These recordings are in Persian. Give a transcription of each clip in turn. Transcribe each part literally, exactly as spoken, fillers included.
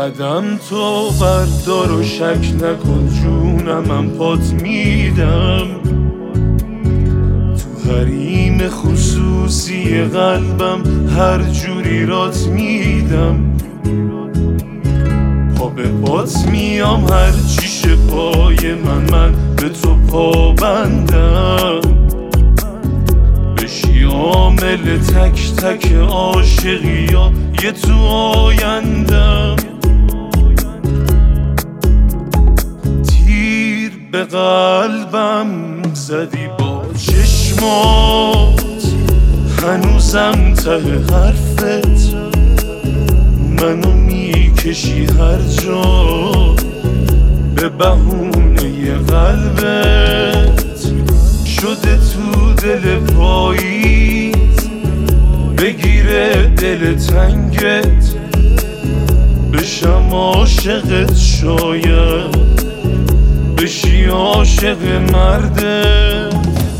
قدم تو بردار و شک نکن جونمم پات میدم، تو حریم خصوصی قلبم هر جوری رات میدم. پا به پات میام هر چی شه پای من، من به تو پابندم. بشی عامل تک تک عاشقی یا یه تو آیندم. تیر به قلبم زدی با چشمات، هنوزم ته حرفت منو میکشی هر جا به بهونه قلبت. شده تو دل پاییز بگیره دل تنگت، بشم عاشقت شاید بشی عاشق مرده.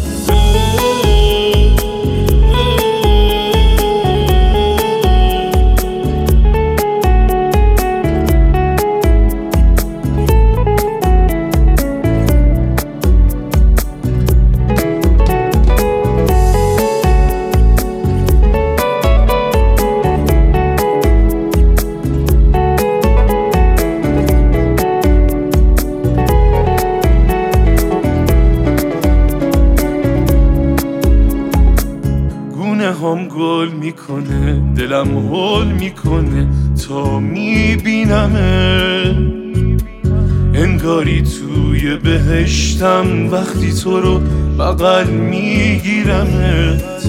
هم گل میکنه دلم هول میکنه تا میبینمه، انگاری توی بهشتم وقتی تو رو بغل میگیرمت.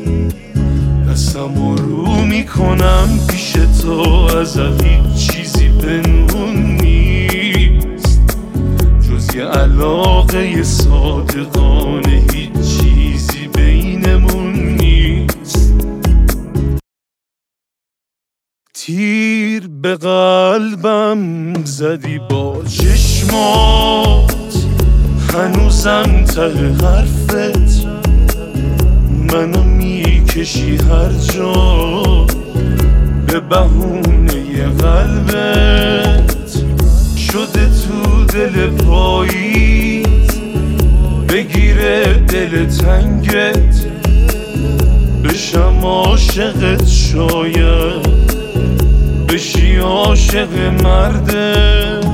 دستم رو میکنم پیش تو ازت هیچ چیزی پنهون نیست، جز یه علاقه صادقانه هیچ چیزی بینمون نیست. تیر به قلبم زدی با چشمات، هنوزم ته حرفت منو میکشی هر جا به بهونه قلبت. شده تو دل پاییز بگیره دل تنگت، بشم عاشقت شاید بشی عاشق مرده.